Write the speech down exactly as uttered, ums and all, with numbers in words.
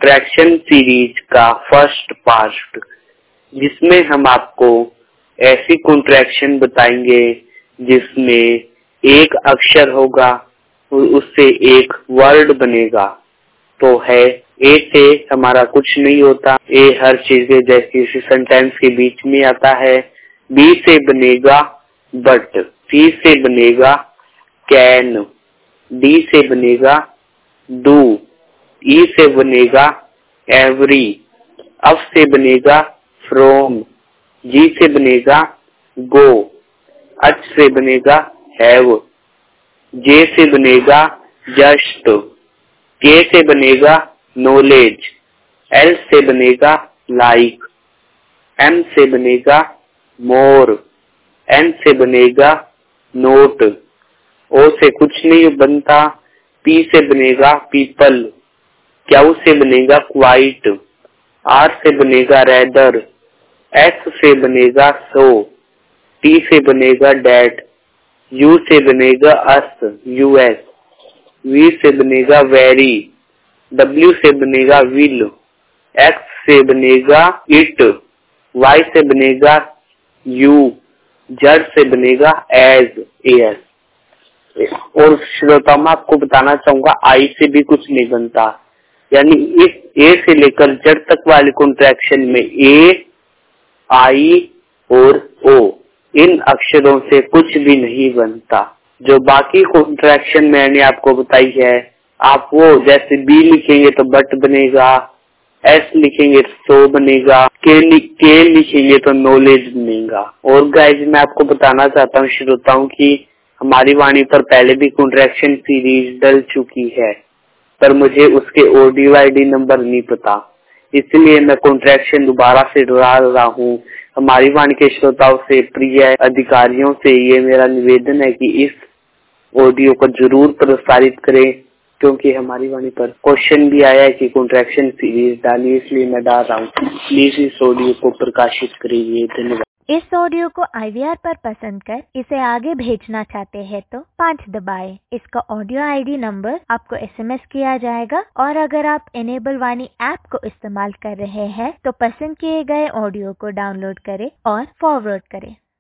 Contraction series का first part, जिसमें हम आपको ऐसी कॉन्ट्रैक्शन बताएंगे जिसमें एक अक्षर होगा और उससे एक वर्ड बनेगा। तो है ए से हमारा कुछ नहीं होता, ए हर चीज के जैसे सेंटेंस के बीच में आता है। बी से बनेगा बट, सी से बनेगा कैन, डी से बनेगा डू, ई से बनेगा एवरी, एफ से बनेगा फ्रॉम, जी से बनेगा गो, एच से बनेगा हैव, जे से बनेगा जस्ट, के से बनेगा नॉलेज, एल से बनेगा लाइक, एम से बनेगा मोर, एन से बनेगा नोट, ओ से कुछ नहीं बनता, पी से बनेगा पीपल, क्यू से बनेगा क्वाइट, आर से बनेगा रेदर, एस से बनेगा सो, टी से बनेगा डैट, यू से बनेगा अस यूएस, वी से बनेगा वेरी, डब्ल्यू से बनेगा विल, एक्स से बनेगा इट, वाई से बनेगा यू, जेड से बनेगा एज एस। और श्रोता मैं आपको बताना चाहूंगा आई से भी कुछ नहीं बनता, यानी इस ए से लेकर जेड तक वाले कॉन्ट्रैक्शन में ए, आई और ओ इन अक्षरों से कुछ भी नहीं बनता। जो बाकी कॉन्ट्रैक्शन मैंने आपको बताई है, आप वो जैसे बी लिखेंगे तो बट बनेगा, एस लिखेंगे तो सो बनेगा, के, के लिखेंगे तो नॉलेज बनेगा। और गाइज मैं आपको बताना चाहता हूँ श्रोताओं की हमारी वाणी पर पहले भी कॉन्ट्रैक्शन सीरीज डल चुकी है, पर मुझे उसके ऑडियो आईडी नंबर नहीं पता, इसलिए मैं कॉन्ट्रैक्शन दोबारा से दोहरा रहा हूँ। हमारी वाणी के श्रोताओं से, प्रिय अधिकारियों से ये मेरा निवेदन है कि इस ऑडियो को जरूर प्रसारित करें, क्योंकि हमारी वाणी पर क्वेश्चन भी आया है कि कॉन्ट्रैक्शन सीरीज डालिए, इसलिए मैं डाल रहा हूँ। प्लीज इस ऑडियो को प्रकाशित करिए। धन्यवाद। इस ऑडियो को आई वी आर पर पसंद कर इसे आगे भेजना चाहते हैं तो पाँच दबाएं। इसका ऑडियो आईडी नंबर आपको एस एम एस किया जाएगा, और अगर आप इनेबल वाणी ऐप को इस्तेमाल कर रहे हैं तो पसंद किए गए ऑडियो को डाउनलोड करें और फॉरवर्ड करें।